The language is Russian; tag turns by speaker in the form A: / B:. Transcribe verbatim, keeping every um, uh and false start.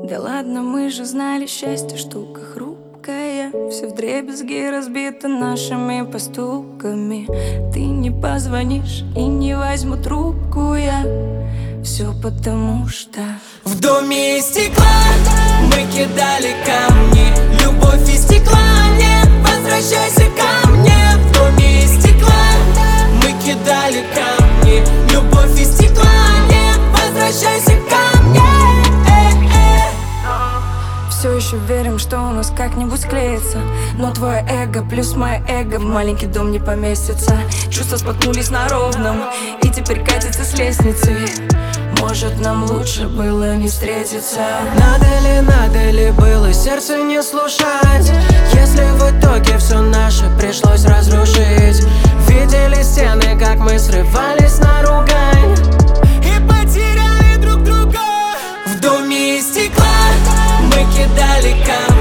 A: Да ладно, мы же знали, счастье штука хрупкая. Все вдребезги разбито нашими поступками. Ты не позвонишь и не возьму трубку я. Все потому что
B: в доме из стекла мы кидали камни. Любовь из стекла, не возвращайся ко мне. В доме из стекла мы кидали камни. Любовь из стекла, не возвращайся ко мне.
A: все еще верим, что у нас как-нибудь склеится. Но твое эго плюс мое эго в маленький дом не поместится. Чувства споткнулись на ровном и теперь катятся с лестницы. Может, нам лучше было не встретиться.
B: Надо ли, надо ли было сердце не слушать, если в итоге все наше пришлось разрушить? Видели стены, как мы срывались на ругань и потеряли друг друга. В доме из стекла мы кидали камни.